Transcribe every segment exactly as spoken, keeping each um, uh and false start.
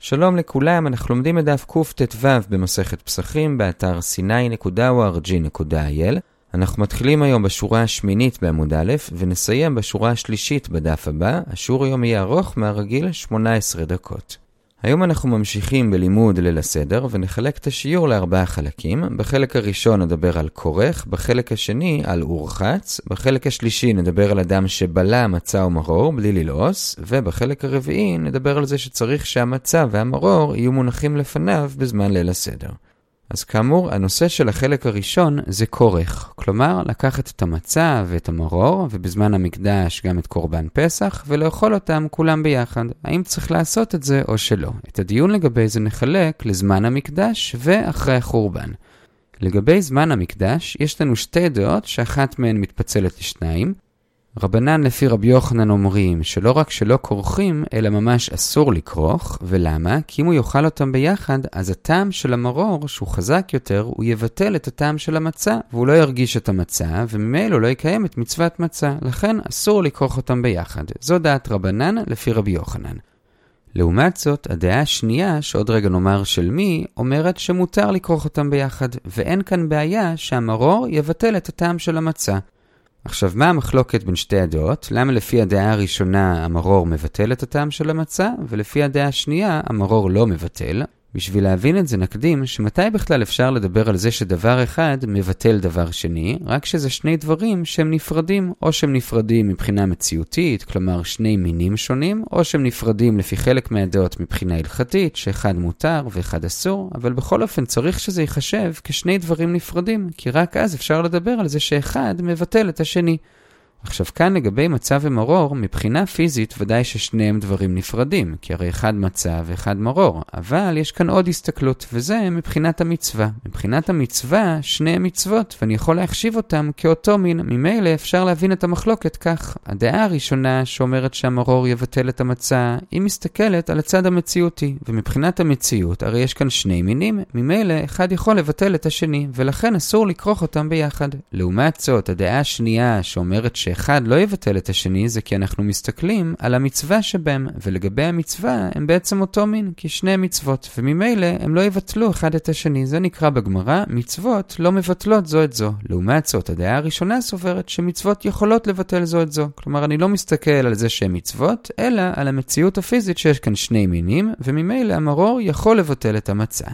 שלום לכולם, אנחנו לומדים את דף קט"ו במסכת פסחים באתר סיני נקודה או אר ג'י נקודה איי אל. אנחנו מתחילים היום בשורה השמינית בעמוד א' ונסיים בשורה השלישית בדף הבא. השיעור היום יהיה ארוך מהרגיל שמונה עשרה דקות. היום אנחנו ממשיכים בלימוד ליל הסדר ונחלק את השיעור לארבעה חלקים. בחלק הראשון נדבר על כורך, בחלק השני על אורחץ, בחלק השלישי נדבר על אדם שבלה מצה ומרור בלי ללעוס, ובחלק הרביעי נדבר על זה שצריך שהמצה והמרור יהיו מונחים לפניו בזמן ליל הסדר. אז כאמור, הנושא של החלק הראשון זה כורך, כלומר לקחת את המצה ואת המרור ובזמן המקדש גם את קורבן פסח ולאכול אותם כולם ביחד. האם צריך לעשות את זה או שלא? את הדיון לגבי זה נחלק לזמן המקדש ואחרי החורבן. לגבי זמן המקדש יש לנו שתי דעות שאחת מהן מתפצלת לשניים. רבנן לפי רבי יוחנן אומרים שלא רק שלא כורכים, אלא ממש אסור לכרוך. ולמה? כי אם הוא יאכל אותם ביחד, אז הטעם של המרור, שהוא חזק יותר, הוא יבטל את הטעם של המצה, והוא לא ירגיש את המצה, וממילא לא יקיים את מצוות מצה. לכן אסור לכרוך אותם ביחד. זו דעת רבנן לפי רבי יוחנן. לעומת זאת, הדעה השנייה, שעוד רגע נאמר של מי, אומרת שמותר לכרוך אותם ביחד, ואין כאן בעיה שהמרור יבטל את הטעם של המצה. עכשיו, מה המחלוקת בין שתי הדעות? למה לפי הדעה הראשונה המרור מבטל את הטעם של המצה, ולפי הדעה השנייה המרור לא מבטל? בשביל להבין את זה נקדים שמתי בכלל אפשר לדבר על זה שדבר אחד מבטל דבר שני, רק שזה שני דברים שהם נפרדים, או שהם נפרדים מבחינה מציאותית, כלומר שני מינים שונים, או שהם נפרדים לפי חלק מהדעות מבחינה הלכתית, שאחד מותר ואחד אסור, אבל בכל אופן צריך שזה ייחשב כשני דברים נפרדים, כי רק אז אפשר לדבר על זה שאחד מבטל את השני. עכשיו כאן לגבי מצה ומרור, מבחינה פיזית ודאי ששניהם דברים נפרדים, כי הרי אחד מצה ואחד מרור, אבל יש כאן עוד הסתכלות, וזה מבחינת המצווה. מבחינת המצווה, שני מצוות, ואני יכול להחשיב אותם כאותו מין. ממילא אפשר להבין את המחלוקת כך. הדעה הראשונה שאומרת שהמרור יבטל את המצה, היא מסתכלת על הצד המציאותי, ומבחינת המציאות, הרי יש כאן שני מינים, ממילא אחד יכול לבטל את השני, ולכן אסור לכרוך אותם ביחד. לעומת זאת, הדעה השנייה שאומרת ש אחד לא יבטל את השני, זה כי אנחנו מסתכלים על המצווה שבהם, ולגבי המצווה הם בעצם אותו מין, כי שני מצוות, וממילא הם לא יבטלו אחד את השני. זה נקרא בגמרא, מצוות לא מבטלות זו את זו. לעומת זאת, הדעה הראשונה סוברת שמצוות יכולות לבטל זו את זו. כלומר, אני לא מסתכל על זה שהן מצוות, אלא על המציאות הפיזית שיש כאן שני מינים, וממילא המרור יכול לבטל את המצה.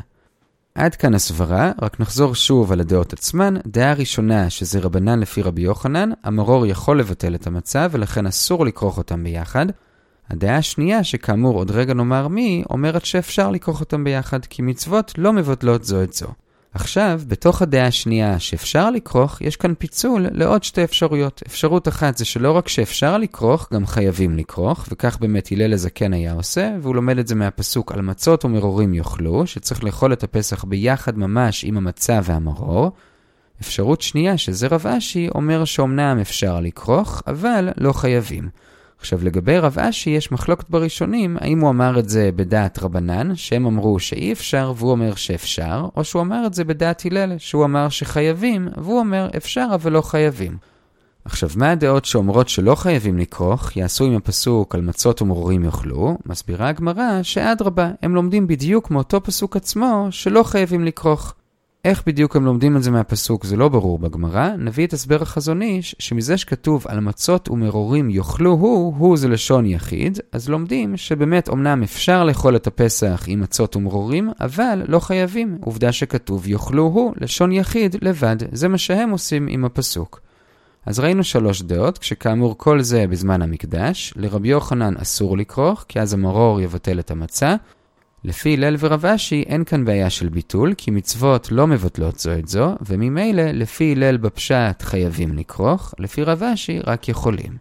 עד כאן הסברה, רק נחזור שוב על הדעות עצמן. דעה ראשונה שזה רבנן לפי רבי יוחנן, המרור יכול לבטל את המצה ולכן אסור לכרוך אותם ביחד. הדעה השנייה שכאמור עוד רגע נאמר מי, אומרת שאפשר לכרוך אותם ביחד כי מצוות לא מבטלות זו את זו. עכשיו, בתוך הדעה השנייה שאפשר לכרוך, יש כאן פיצול לעוד שתי אפשרויות. אפשרות אחת זה שלא רק שאפשר לכרוך, גם חייבים לכרוך, וכך באמת הלל הזקן היה עושה, והוא לומד את זה מהפסוק על מצות ומרורים יאכלו, שצריך לאכול את הפסח ביחד ממש עם המצה והמרור. אפשרות שנייה, שזה רב אשי, אומר שאומנם אפשר לכרוך, אבל לא חייבים. עכשיו לגבי רב אשי יש מחלוקת בראשונים, האם הוא אמר את זה בדעת רבנן, שהם אמרו שאי אפשר והוא אומר שאפשר, או שהוא אמר את זה בדעת הלל, שהוא אמר שחייבים והוא אומר אפשר אבל לא חייבים. עכשיו מה הדעות שאומרות שלא חייבים לכרוך, יעשו עם הפסוק על מצות ומרורים יאכלו? מסבירה הגמרא שאדרבה, הם לומדים בדיוק מאותו פסוק עצמו שלא חייבים לכרוך. איך בדיוק הם לומדים את זה מהפסוק זה לא ברור בגמרא. נביא את הסבר החזון איש שמזה שכתוב על מצות ומרורים יאכלו הוא, הוא זה לשון יחיד, אז לומדים שבאמת אמנם אפשר לאכול את הפסח עם מצות ומרורים, אבל לא חייבים. עובדה שכתוב יאכלו הוא, לשון יחיד לבד, זה מה שהם עושים עם הפסוק. אז ראינו שלוש דעות, כשכאמור כל זה בזמן המקדש. לרבי יוחנן אסור לכרוך, כי אז המרור יבטל את המצה. לפי הלל ורב אשי אין כאן בעיה של ביטול, כי מצוות לא מבטלות זו את זו, וממילא לפי הלל בפשט חייבים לכרוך, לפי רב אשי רק יכולים.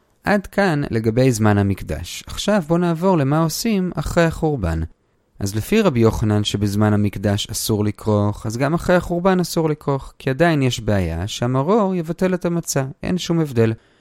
עד כאן לגבי זמן המקדש. עכשיו בוא נעבור למה עושים אחרי החורבן. אז לפי רבי יוחנן שבזמן המקדש אסור לכרוך, אז גם אחרי החורבן אסור לכרוך, כי עדיין יש בעיה שהמרור יבטל את המצה, אין שום הבדל.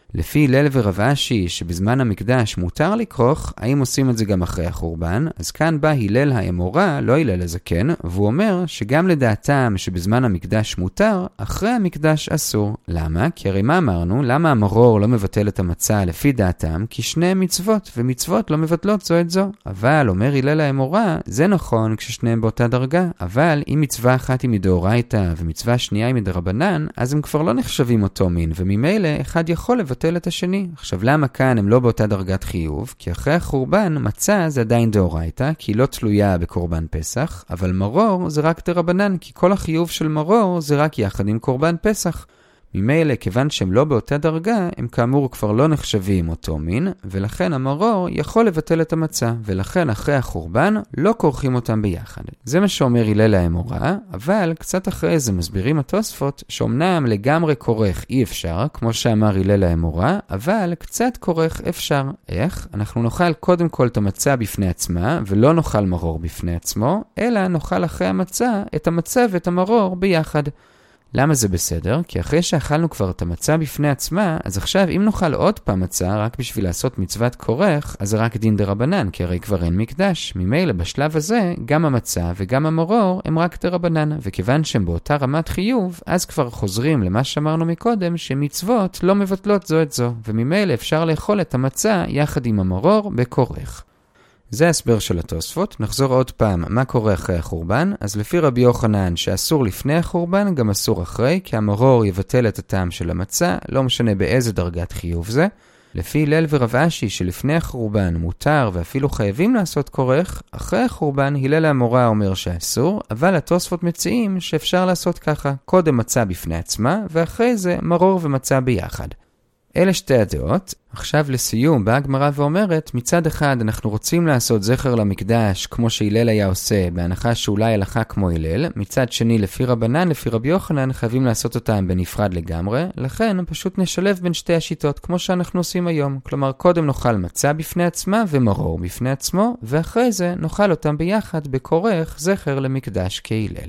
לפי הלל ורב אשי שבזמן המקדש מותר לכרוך, האם עושים את זה גם אחרי החורבן? אז כאן בא הלל האמורה, לא הלל הזקן, והוא אומר שגם לדעתם שבזמן המקדש מותר, אחרי המקדש אסור. למה? כי הרי מה אמרנו? למה המרור לא מבטל את המצה לפי דעתם? כי שניהם מצוות, ומצוות לא מבטלות זו את זו. אבל, אומר הלל האמורה, זה נכון כששניהם באותה דרגה, אבל אם מצווה אחת היא מדאורייתא ומצווה שנייה היא מדרבנן, אז הם כבר לא נחשבים אותו מין, וממילא אחד יכול לבטל את השני. עכשיו, למה כאן הם לא באותה דרגת חיוב? כי אחרי החורבן, מצה זה עדיין דאורייתא, כי היא לא תלויה בקורבן פסח, אבל מרור זה רק דרבנן, כי כל החיוב של מרור זה רק יחד עם קורבן פסח. ממילא, כיוון שהם לא באותה דרגה, הם כאמור כבר לא נחשבים אותו מין, ולכן המרור יכול לבטל את המצה, ולכן אחרי החורבן לא כורכים אותם ביחד. זה מה שאומר הלל האמורה, אבל קצת אחרי זה מסבירים התוספות, שאומנם לגמרי כורך אי אפשר, כמו שאמר הלל האמורה, אבל קצת כורך אפשר. איך? אנחנו נאכל קודם כל את המצה בפני עצמה, ולא נאכל מרור בפני עצמו, אלא נאכל אחרי המצה את המצה ואת המרור ביחד. למה זה בסדר? כי אחרי שאכלנו כבר את המצה בפני עצמה, אז עכשיו אם נאכל עוד פעם מצה רק בשביל לעשות מצוות כורך, אז זה רק דין דרבנן, כי הרי כבר אין מקדש. ממילא בשלב הזה, גם המצה וגם המרור הם רק דרבנן, וכיוון שהם באותה רמת חיוב, אז כבר חוזרים למה שאמרנו מקודם, שמצוות לא מבטלות זו את זו, וממילא אפשר לאכול את המצה יחד עם המרור בכורך. זה ההסבר של התוספות. נחזור עוד פעם מה קורה אחרי החורבן. אז לפי רבי יוחנן שאסור לפני החורבן גם אסור אחרי, כי המרור יבטל את הטעם של המצה, לא משנה באיזה דרגת חיוב זה. לפי הלל ורב אשי שלפני החורבן מותר ואפילו חייבים לעשות כורך, אחרי החורבן הלל האמורה אומר שאסור, אבל התוספות מציעים שאפשר לעשות ככה, קודם מצה בפני עצמה ואחרי זה מרור ומצה ביחד. אלה שתי הדעות. עכשיו לסיום, באה הגמרא ואומרת, מצד אחד אנחנו רוצים לעשות זכר למקדש כמו שהלל היה עושה, בהנחה שאולי הלכה כמו הלל, מצד שני לפי רבנן, לפי רבי יוחנן, חייבים לעשות אותם בנפרד לגמרי, לכן פשוט נשלב בין שתי השיטות כמו שאנחנו עושים היום. כלומר, קודם נאכל מצה בפני עצמה ומרור בפני עצמו, ואחרי זה נאכל אותם ביחד בכורך זכר למקדש כהלל.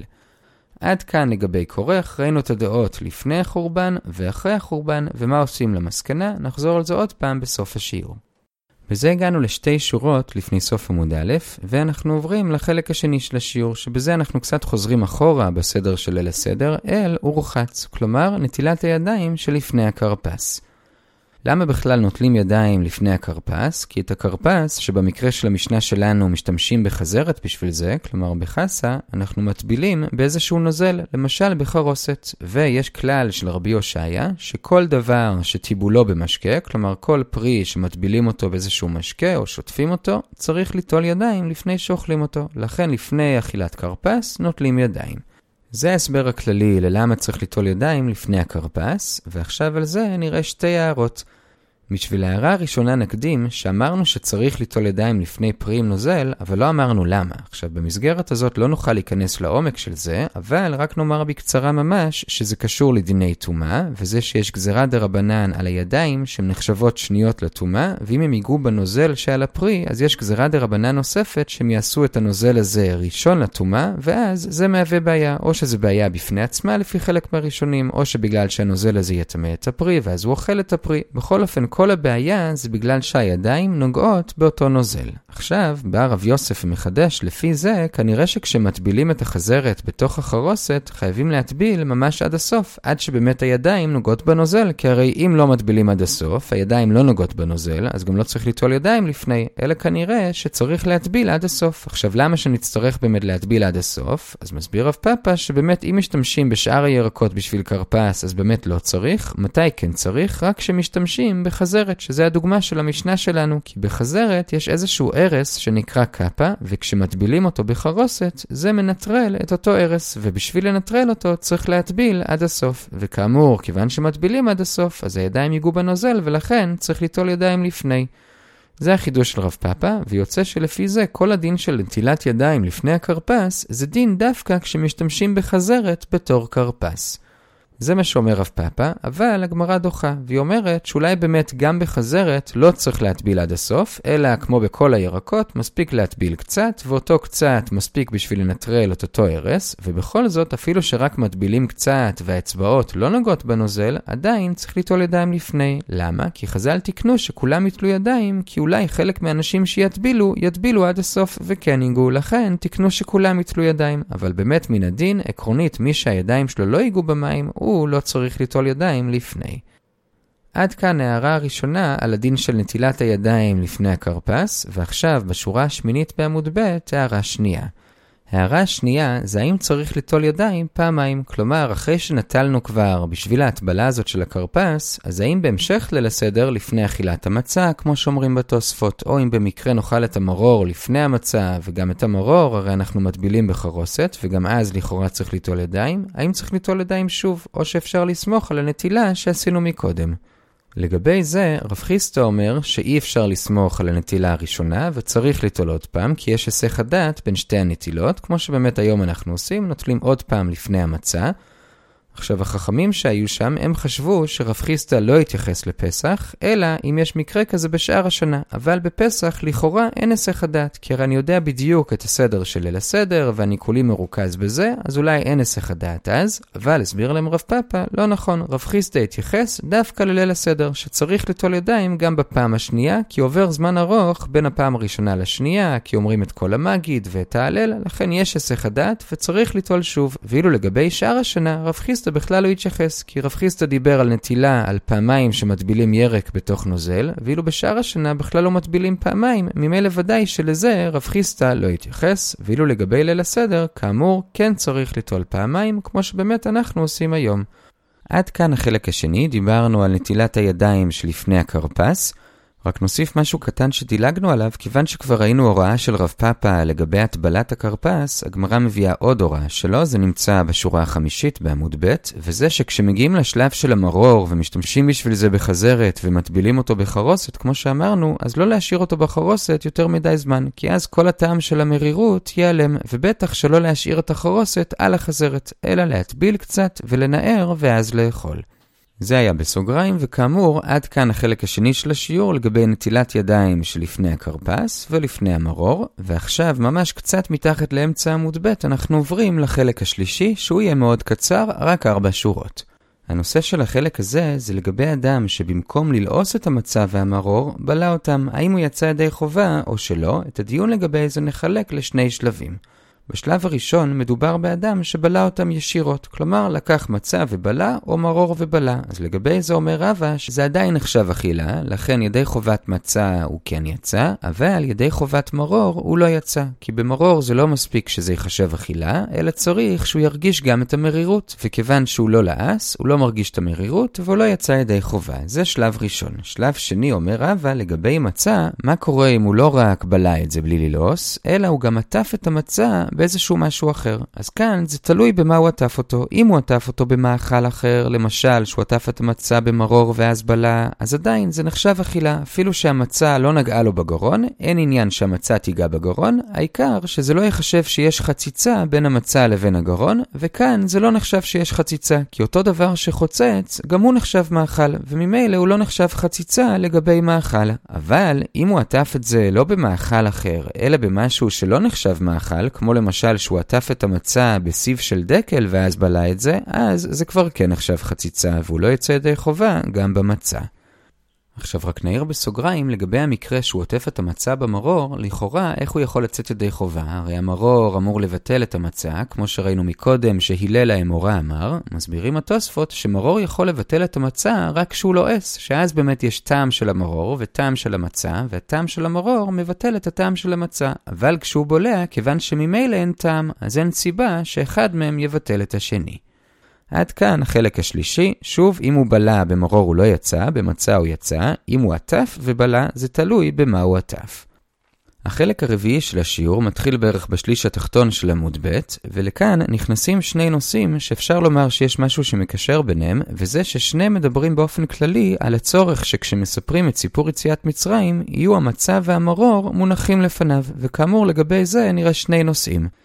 עד כאן לגבי כורך, ראינו את הדעות לפני החורבן ואחרי החורבן, ומה עושים למסקנה, נחזור על זה עוד פעם בסוף השיעור. בזה הגענו לשתי שורות לפני סוף עמוד א', ואנחנו עוברים לחלק השני של השיעור, שבזה אנחנו קצת חוזרים אחורה בסדר של ליל הסדר, אל ורוחץ, כלומר נטילת הידיים שלפני הכרפס. למה בכלל נוטלים ידיים לפני הכרפס? כי את הכרפס, שבמקרה של המשנה שלנו משתמשים בחזרת בשביל זה, כלומר בחסה, אנחנו מטבילים באיזשהו נוזל, למשל בחרוסת. ויש כלל של רבי הושעיה, שכל דבר שטיבולו במשקה, כלומר כל פרי שמטבילים אותו באיזשהו משקה או שוטפים אותו, צריך ליטול ידיים לפני שאוכלים אותו. לכן לפני אכילת כרפס נוטלים ידיים. זה ההסבר הכללי ללמה צריך ליטול ידיים לפני הכרפס, ועכשיו על זה נראה שתי הערות. בשביל ההערה הראשונה נקדים שאמרנו שצריך ליטול ידיים לפני פרי עם נוזל, אבל לא אמרנו למה. עכשיו במסגרת הזאת לא נוכל להיכנס לעומק של זה, אבל רק נאמר בקצרה ממש שזה קשור לדיני טומאה, וזה שיש גזירה דרבנן על הידיים שהן נחשבות שניות לטומאה, ואם הם ייגעו בנוזל שעל הפרי, אז יש גזירה דרבנן נוספת שהם יעשו את הנוזל הזה ראשון לטומאה, ואז זה מהווה בעיה, או שזה בעיה בפני עצמה לפי חלק מהראשונים, או שבגלל שהנוזל הזה יטמא את הפרי, ואז הוא אוכל את הפרי. בכל אופן, כל הבעיה זה בגלל שהידיים נוגעות באותו נוזל. עכשיו, בא רב יוסף ומחדש, לפי זה, כנראה שכשמטבילים את החזרת בתוך החרוסת, חייבים להטביל ממש עד הסוף, עד שבאמת הידיים נוגעות בנוזל, כי הרי אם לא מטבילים עד הסוף, הידיים לא נוגעות בנוזל, אז גם לא צריך ליטול ידיים לפני, אלא כנראה שצריך להטביל עד הסוף. עכשיו, למה שנצטרך באמת להטביל עד הסוף? אז מסביר רב פאפה שבאמת אם משתמשים בשאר הירקות בשביל קרפס, אז באמת לא צריך. מתי כן צריך? רק שמשתמשים בחזרת, שזה הדוגמה של המשנה שלנו, כי בחזרת יש איזשהו ערס שנקרא קפה, וכשמטבילים אותו בחרוסת, זה מנטרל את אותו ערס, ובשביל לנטרל אותו צריך להטביל עד הסוף. וכאמור, כיוון שמטבילים עד הסוף, אז הידיים ייגעו בנוזל, ולכן צריך ליטול ידיים לפני. זה החידוש של רב פאפה, ויוצא שלפי זה כל הדין של נטילת ידיים לפני הקרפס, זה דין דווקא כשמשתמשים בחזרת בתור קרפס. זה מה שאומר רב פאפא, אבל הגמרא דוחה, והיא אומרת שאולי באמת גם בחזרת לא צריך להטביל עד הסוף, אלא כמו בכל הירקות, מספיק להטביל קצת, ואותו קצת מספיק בשביל לנטרל את אותו הרס, ובכל זאת, אפילו שרק מטבילים קצת והאצבעות לא נוגעות בנוזל, עדיין צריך ליטול ידיים לפני. למה? כי חז"ל תיקנו שכולם יטלו ידיים, כי אולי חלק מהאנשים שיטבילו, יטבילו עד הסוף וכן ייגעו. לכן תיקנו שכולם יטלו ידיים, אבל באמת מן הדין, עקרונית, מי שהידיים שלו לא ייגעו במים, הוא לא צריך ליטול ידיים לפני. עד כאן הערה הראשונה על הדין של נטילת הידיים לפני הכרפס, ועכשיו בשורה השמינית בעמוד ב' הערה שנייה. הערה השנייה זה האם צריך ליטול ידיים פעמיים, כלומר אחרי שנטלנו כבר בשביל ההטבלה הזאת של הכרפס, אז האם בהמשך ליל הסדר לפני אכילת המצה, כמו שאומרים בתוספות, או אם במקרה נאכל את המרור לפני המצה וגם את המרור, הרי אנחנו מטבילים בחרוסת, וגם אז לכאורה צריך ליטול ידיים, האם צריך ליטול ידיים שוב, או שאפשר לסמוך על הנטילה שעשינו מקודם. לגבי זה, רב חיסטה אומר שאי אפשר לסמוך על הנטילה הראשונה וצריך ליטול עוד פעם, כי יש היסח הדעת בין שתי הנטילות, כמו שבאמת היום אנחנו עושים, נוטלים עוד פעם לפני המצה. עכשיו, החכמים שהיו שם, הם חשבו שרב חיסטה לא יתייחס לפסח, אלא אם יש מקרה כזה בשאר השנה. אבל בפסח, לכאורה, אין היסח הדעת, כי הרי אני יודע בדיוק את הסדר של ליל הסדר, ואני כולי מרוכז בזה, אז אולי אין היסח הדעת אז, אבל הסביר להם רב פאפא, לא נכון, רב חיסטה יתייחס דווקא לליל הסדר, שצריך ליטול ידיים גם בפעם השנייה, כי עובר זמן ארוך בין הפעם הראשונה לשנייה, כי אומרים את כל המגיד ואת ההלל, לכן יש היסח הדעת וצריך ליטול שוב. ואילו לגבי שאר השנה, רב חיסטה בכלל לא יתייחס, כי רב חיסטה דיבר על נטילה על פעמיים שמטבילים ירק בתוך נוזל, ואילו בשאר השנה בכלל לא מטבילים פעמיים, ממילא ודאי שלזה רב חיסטה לא יתייחס, ואילו לגבי ליל הסדר, כאמור, כן צריך ליטול פעמיים, כמו שבאמת אנחנו עושים היום. עד כאן החלק השני, דיברנו על נטילת הידיים שלפני הכרפס, רק נוסיף משהו קטן שדילגנו עליו, כיוון שכבר ראינו הוראה של רב פאפא לגבי הטבלת הכרפס, הגמרא מביאה עוד הוראה שלו, זה נמצא בשורה החמישית בעמוד ב', וזה שכשמגיעים לשלב של המרור ומשתמשים בשביל זה בחזרת ומטבילים אותו בחרוסת, כמו שאמרנו, אז לא להשאיר אותו בחרוסת יותר מדי זמן, כי אז כל הטעם של המרירות ייעלם, ובטח שלא להשאיר את החרוסת על החזרת, אלא להטביל קצת ולנער ואז לאכול. זה היה בסוגריים, וכאמור, עד כאן החלק השני של השיעור לגבי נטילת ידיים שלפני הכרפס ולפני המרור, ועכשיו ממש קצת מתחת לאמצע עמוד ב' אנחנו עוברים לחלק השלישי, שהוא יהיה מאוד קצר, רק ארבע שורות. הנושא של החלק הזה זה לגבי אדם שבמקום ללעוס את המצה והמרור, בלע אותם, האם הוא יצא ידי חובה או שלא, את הדיון לגבי זה נחלק לשני שלבים. בשלב הראשון מדובר באדם שבלע אותם ישירות, כלומר לקח מצה ובלע או מרור ובלע. אז לגבי זה אומר רבא שזה עדיין נחשב אכילה, לכן ידי חובת מצה הוא כן יצא, אבל ידי חובת מרור הוא לא יצא, כי במרור זה לא מספיק שזה יחשב אכילה, אלא צריך שהוא ירגיש גם את המרירות, וכיוון שהוא לא לעס, הוא לא מרגיש את המרירות והוא לא יצא ידי חובה. זה שלב ראשון. שלב שני אומר רבא לגבי מצה, מה קורה אם הוא לא רק בלע את זה בלי ללעוס, אלא הוא גם עטף את המצה באיזשהו משהו אחר. אז כאן זה תלוי במה הוא עטף אותו. אם הוא עטף אותו במאכל אחר, למשל שהוא עטף את המצה במרור ואז בלע, אז עדיין זה נחשב אכילה. אפילו שהמצה לא נגעה לו בגרון, אין עניין שהמצה תיגע בגרון, העיקר שזה לא יחשב שיש חציצה בין המצה לבין הגרון, וכאן זה לא נחשב שיש חציצה, כי אותו דבר שחוצץ, גם הוא נחשב מאכל, וממילא הוא לא נחשב חציצה לגבי מאכל. אבל אם הוא עטף את זה לא במאכל אחר, אלא במשהו שלא נחשב מאכל, כמו למשל שהוא עטף את המצה בסיב של דקל ואז בלע את זה, אז זה כבר כן נחשב חציצה, והוא לא יצא ידי חובה גם במצה. עכשיו רק נעיר בסוגריים לגבי המקרה שהוא עוטף את המצה במרור, לכאורה איך הוא יכול לצאת ידי חובה? הרי המרור אמור לבטל את המצה, כמו שראינו מקודם שהילל האמורה אמר, מסבירים התוספות שמרור יכול לבטל את המצה רק כשהוא לועס, שאז באמת יש טעם של המרור וטעם של המצה, והטעם של המרור מבטל את הטעם של המצה, אבל כשהוא בולע, כיוון שממילא אין טעם, אז אין סיבה שאחד מהם יבטל את השני. עד כאן החלק השלישי, שוב אם הוא בלע במרור הוא לא יצא, במצה הוא יצא, אם הוא עטף ובלע זה תלוי במה הוא עטף. החלק הרביעי של השיעור מתחיל בערך בשליש התחתון של עמוד ב', ולכאן נכנסים שני נושאים שאפשר לומר שיש משהו שמקשר ביניהם, וזה ששני מדברים באופן כללי על הצורך שכשמספרים את סיפור יציאת מצרים, יהיו המצה והמרור מונחים לפניו, וכאמור לגבי זה נראה שני נושאים.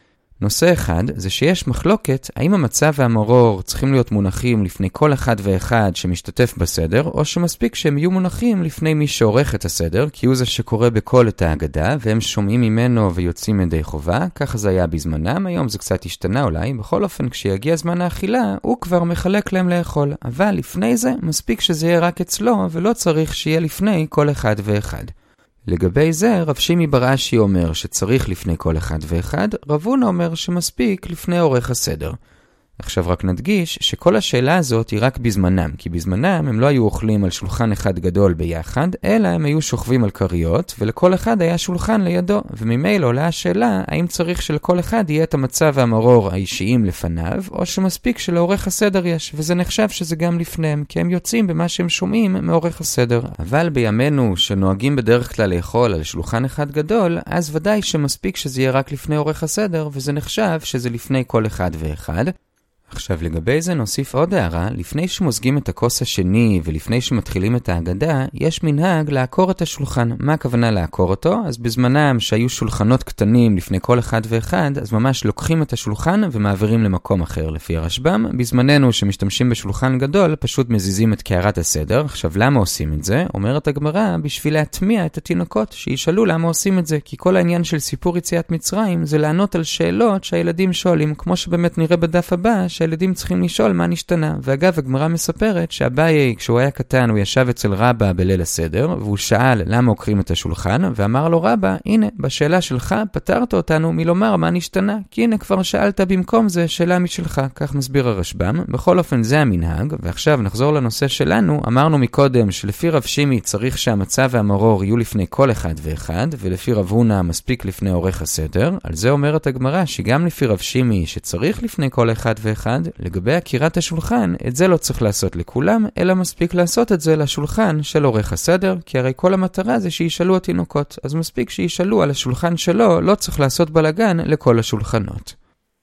נושא אחד זה שיש מחלוקת האם המצה והמרור צריכים להיות מונחים לפני כל אחד ואחד שמשתתף בסדר, או שמספיק שהם יהיו מונחים לפני מי שעורך את הסדר, כי הוא זה שקורא בכל את ההגדה, והם שומעים ממנו ויוצאים ידי חובה. ככה זה היה בזמנם, היום זה קצת השתנה אולי. בכל אופן, כשיגיע זמן האכילה, הוא כבר מחלק להם לאכול. אבל לפני זה, מספיק שזה יהיה רק אצלו, ולא צריך שיהיה לפני כל אחד ואחד. לגבי זה, רב שימי בר אשי אומר שצריך לפני כל אחד ואחד, רב הונא אומר שמספיק לפני עורך הסדר. עכשיו רק נדגיש שכל השאלה הזאת היא רק בזמנם, כי בזמנם הם לא היו אוכלים על שולחן אחד גדול ביחד, אלא הם היו שוכבים על קריות, ולכל אחד היה שולחן לידו, וממילא עולה השאלה האם צריך שלכל אחד יהיה את המצה והמרור האישיים לפניו, או שמספיק שלעורך הסדר יש, וזה נחשב שזה גם לפניהם, כי הם יוצאים במה שהם שומעים מעורך הסדר. אבל בימינו שנוהגים בדרך כלל לאכול על שולחן אחד גדול, אז ודאי שמספיק שזה יהיה רק לפני עורך הסדר, וזה נחשב שזה לפני כל אחד ואחד. עכשיו לגבי זה נוסיף עוד הערה, לפני שמוזגים את הכוס השני ולפני שמתחילים את ההגדה, יש מנהג לעקור את השולחן. מה הכוונה לעקור אותו? אז בזמנם שהיו שולחנות קטנים לפני כל אחד ואחד, אז ממש לוקחים את השולחן ומעבירים למקום אחר לפי הרשב"ם. בזמננו שמשתמשים בשולחן גדול, פשוט מזיזים את קערת הסדר. עכשיו למה עושים את זה? אומרת הגמרא, בשביל להטמיע את התינוקות, שישאלו למה עושים את זה, כי כל העניין של סיפור יציאת מצרים זה לענות על שאלות שהילדים שואלים, כמו שבאמת נראה בדף הבא, שהילדים צריכים לשאול מה נשתנה. ואגב, הגמרא מספרת שאביי, כשהוא היה קטן, הוא ישב אצל רבא בליל הסדר, והוא שאל למה עוקרים את השולחן, ואמר לו רבא, הנה, בשאלה שלך פתרת אותנו מלומר מה נשתנה, כי הנה כבר שאלת במקום זה שאלה משלך. כך מסביר הרשב"ם. בכל אופן זה המנהג, ועכשיו נחזור לנושא שלנו. אמרנו מקודם שלפי רב שימי צריך שהמצה והמרור יהיו לפני כל אחד ואחד, ולפי רב הונא מספיק לפני עורך הסדר. על זה אומרת הגמרא שגם לפי רב שימי שצריך לפני כל אחד ואחד, לגבי עקירת השולחן, את זה לא צריך לעשות לכולם, אלא מספיק לעשות את זה לשולחן של עורך הסדר, כי הרי כל המטרה זה שישאלו התינוקות, אז מספיק שישאלו על השולחן שלו, לא צריך לעשות בלגן לכל השולחנות.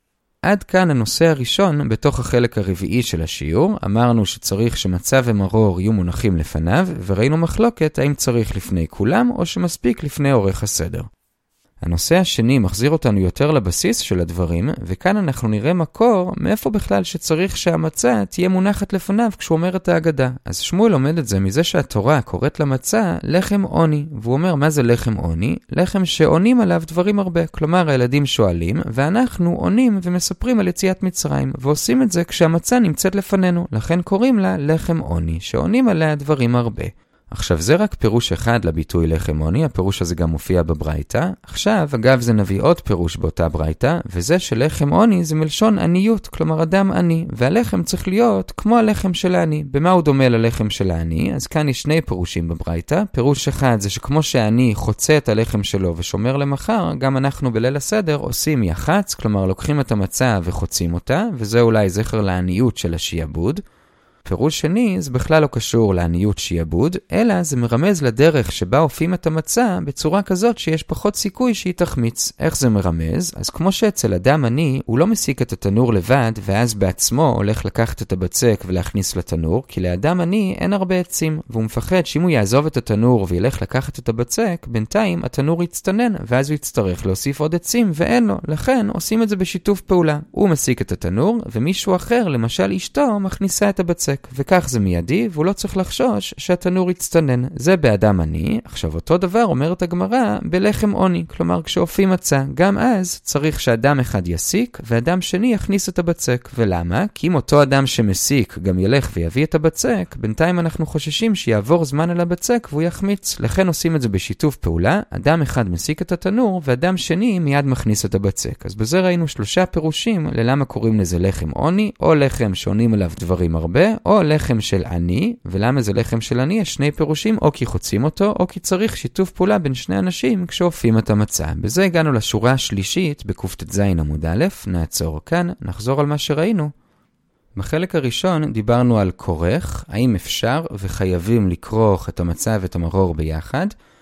עד כאן הנושא הראשון בתוך החלק הרביעי של השיעור. אמרנו שצריך שמצה ומרור יהיו מונחים לפניו, וראינו מחלוקת האם צריך לפני כולם או שמספיק לפני עורך הסדר. הנושא השני מחזיר אותנו יותר לבסיס של הדברים, וכאן אנחנו נראה מקור מאיפה בכלל שצריך שהמצה תהיה מונחת לפניו כשהוא אומר את ההגדה. אז שמואל לומד את זה מזה שהתורה קוראת למצה לחם עוני, והוא אומר מה זה לחם עוני? לחם שעונים עליו דברים הרבה, כלומר הילדים שואלים, ואנחנו עונים ומספרים על יציאת מצרים, ועושים את זה כשהמצה נמצאת לפנינו, לכן קוראים לה לחם עוני, שעונים עליה דברים הרבה. עכשיו זה רק פירוש אחד לביטוי לחם עוני, הפירוש הזה גם מופיע בברייתא. עכשיו אגב זה נביא עוד פירוש באותה ברייתא, וזה שלחם עוני זה מלשון עניות, כלומר אדם עני, והלחם צריך להיות כמו הלחם של העני. במה הוא דומה ללחם של העני? אז כאן יש שני פירושים בברייתא. פירוש אחד זה שכמו שהעני חוצה את הלחם שלו ושומר למחר, גם אנחנו בליל הסדר עושים יחץ, כלומר לוקחים את המצה וחוצים אותה, וזה אולי זכר לעניות של השיעבוד. פירוש שני, זה בכלל לא קשור לעניות שיעבוד, אלא זה מרמז לדרך שבה אופים את המצה בצורה כזאת שיש פחות סיכוי שהיא תחמיץ. איך זה מרמז? אז כמו שאצל אדם עני, הוא לא מסיק את התנור לבד, ואז בעצמו הולך לקחת את הבצק ולהכניס לתנור, כי לאדם עני אין הרבה עצים, והוא מפחד שאם הוא יעזוב את התנור וילך לקחת את הבצק, בינתיים התנור יצטנן, ואז הוא יצטרך להוסיף עוד עצים, ואין לו. לכן עושים את זה בשיתוף פעולה. הוא מסיק את התנור, ומישהו אחר, למשל אשתו, מכניסה את הבצק. וכך זה מיידי, והוא לא צריך לחשוש שהתנור יצטנן. זה באדם עני. עכשיו אותו דבר אומרת הגמרא בלחם עוני, כלומר כשאופים מצה, גם אז צריך שאדם אחד יסיק ואדם שני יכניס את הבצק. ולמה? כי אם אותו אדם שמסיק גם ילך ויביא את הבצק, בינתיים אנחנו חוששים שיעבור זמן על הבצק והוא יחמיץ. לכן עושים את זה בשיתוף פעולה, אדם אחד מסיק את התנור ואדם שני מיד מכניס את הבצק. אז בזה ראינו שלושה פירושים ללמה קוראים לזה לחם עוני, או לחם שעונים עליו דברים הרבה, או לחם של עני. ולמה זה לחם של עני? יש שני פירושים, או כי חוצים אותו, או כי צריך שיתוף פעולה בין שני אנשים כשאופים את המצה. בזה הגענו לשורה השלישית בקט"ז עמוד א', נעצור כאן, נחזור על מה שראינו. בחלק הראשון דיברנו על כורך, האם אפשר וחייבים לקרוך את המצה ואת המרור ביחד.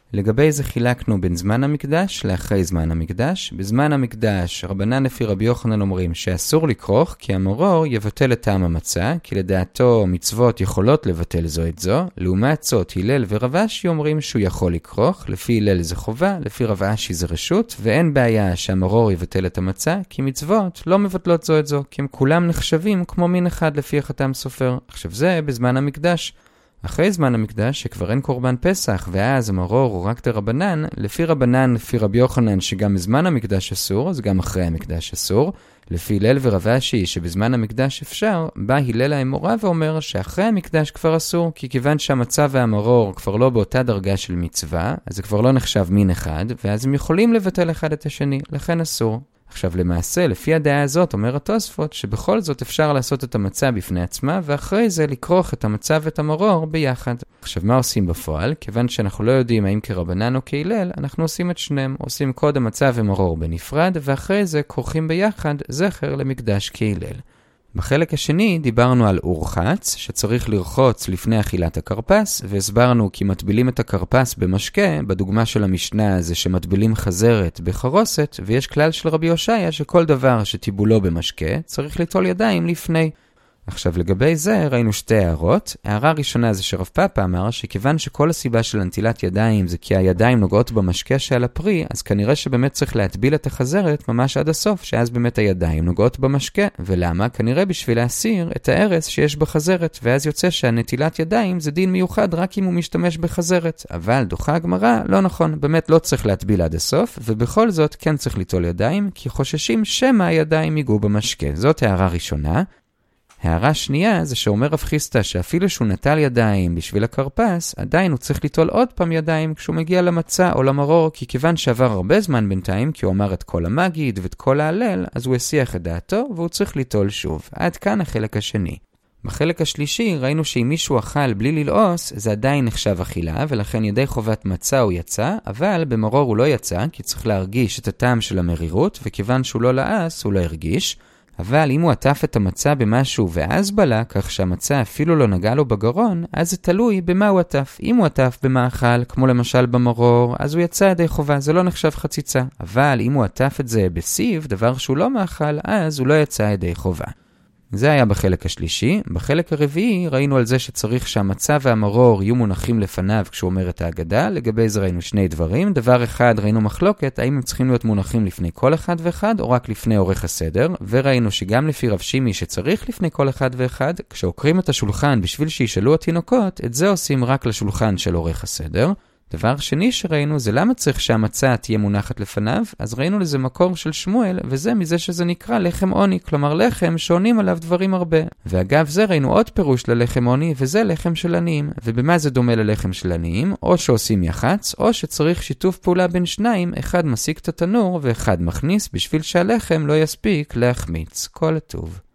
לגבי זה חילקנו בין זמן המקדש לאחרי זמן המקדש. בזמן המקדש, רבנן לפי רבי יוחנן אומרים שאסור לכרוך, כי המרור יבטל את טעם המצה, כי לדעתו מצוות יכולות לבטל זו את זו. לעומת זאת, הלל ורב אשי אומרים שהוא יכול לכרוך, לפי הלל זה חובה, לפי רב אשי זה רשות, ואין בעיה שהמרור יבטל את המצה, כי מצוות לא מבטלות זו את זו, כי הם כולם נחשבים כמו מין אחד לפי החתם סופר. עכשיו זה בזמן המקדש. אחרי זמן המקדש, שכבר אין קורבן פסח, ואז המרור הוא רק דרבנן, לפי רבנן, לפי רבי יוחנן, שגם בזמן המקדש אסור, אז גם אחרי המקדש אסור. לפי הלל ורב אשי, שבזמן המקדש אפשר, בא הלל האמורה ואומר שאחרי המקדש כבר אסור, כי כיוון שהמצה והמרור כבר לא באותה דרגה של מצווה, אז זה כבר לא נחשב מין אחד, ואז הם יכולים לבטל אחד את השני, לכן אסור. עכשיו למעשה, לפי הדעה הזאת, אומר התוספות, שבכל זאת אפשר לעשות את המצה בפני עצמה, ואחרי זה לקרוך את המצה ואת המרור ביחד. עכשיו מה עושים בפועל? כיוון שאנחנו לא יודעים האם כרבנן או כהלל, אנחנו עושים את שניהם. עושים קודם מצה ומרור בנפרד, ואחרי זה כורכים ביחד זכר למקדש כהלל. בחלק השני דיברנו על אורחץ, שצריך לרחוץ לפני אכילת הקרפס, והסברנו כי מטבילים את הקרפס במשקה, בדוגמה של המשנה זה שמטבילים חזרת בחרוסת, ויש כלל של רבי הושעיה שכל דבר שטיבולו במשקה צריך ליטול ידיים לפני. עכשיו לגבי זה ראינו שתי הערות. הערה ראשונה זה שרב פאפה אמר שכיוון שכל הסיבה של נטילת ידיים זה כי הידיים נוגעות במשקה שעל הפרי, אז כנראה שבאמת צריך להטביל את החזרת ממש עד הסוף, שאז באמת הידיים נוגעות במשקה. ולמה? כנראה בשביל להסיר את הארס שיש בחזרת, ואז יוצא שהנטילת ידיים זה דין מיוחד רק אם הוא משתמש בחזרת. אבל דוחה הגמרא, לא נכון, באמת לא צריך להטביל עד הסוף, ובכל זאת כן צריך ליטול ידיים, כי חוששים שמא הידיים ייגעו במשקה. זאת הערה ראשונה. הערה שנייה זה שאומר רב חיסטה שאפילו שהוא נטל ידיים בשביל הקרפס, עדיין הוא צריך ליטול עוד פעם ידיים כשהוא מגיע למצה או למרור, כי כיוון שעבר הרבה זמן בינתיים, כי הוא אמר את כל המגיד ואת כל ההלל, אז הוא הסיח את דעתו והוא צריך ליטול שוב. עד כאן החלק השני. בחלק השלישי ראינו שאם מישהו אכל בלי ללעוס, זה עדיין נחשב אכילה, ולכן ידי חובת מצה הוא יצא, אבל במרור הוא לא יצא, כי צריך להרגיש את הטעם של המרירות, וכיוון שהוא לא לעס, הוא לא הרגיש. אבל אם הוא עטף את המצה במשהו ואז בלה, כך שהמצה אפילו לא נגע לו בגרון, אז זה תלוי במה הוא עטף. אם הוא עטף במאכל, כמו למשל במרור, אז הוא יצא ידי חובה, זה לא נחשב חציצה. אבל אם הוא עטף את זה בסיב, דבר שהוא לא מאכל, אז הוא לא יצא ידי חובה. זה היה בחלק השלישי. בחלק הרביעי ראינו על זה שצריך שהמצה והמרור יהיו מונחים לפניו כשהוא אומר את ההגדה. לגבי זה ראינו שני דברים. דבר אחד, ראינו מחלוקת, האם הם צריכים להיות מונחים לפני כל אחד ואחד או רק לפני עורך הסדר. וראינו שגם לפי רב שימי שצריך לפני כל אחד ואחד, כשעוקרים את השולחן בשביל שישאלו התינוקות, את זה עושים רק לשולחן של עורך הסדר. דבר שני שראינו זה למה צריך שהמצה תהיה מונחת לפניו, אז ראינו לזה מקור של שמואל, וזה מזה שזה נקרא לחם עוני, כלומר לחם שעונים עליו דברים הרבה. ואגב זה ראינו עוד פירוש ללחם עוני, וזה לחם של עניים. ובמה זה דומה ללחם של עניים? או שעושים יחץ, או שצריך שיתוף פעולה בין שניים, אחד מסיק את התנור ואחד מכניס בשביל שהלחם לא יספיק להחמיץ. כל הטוב.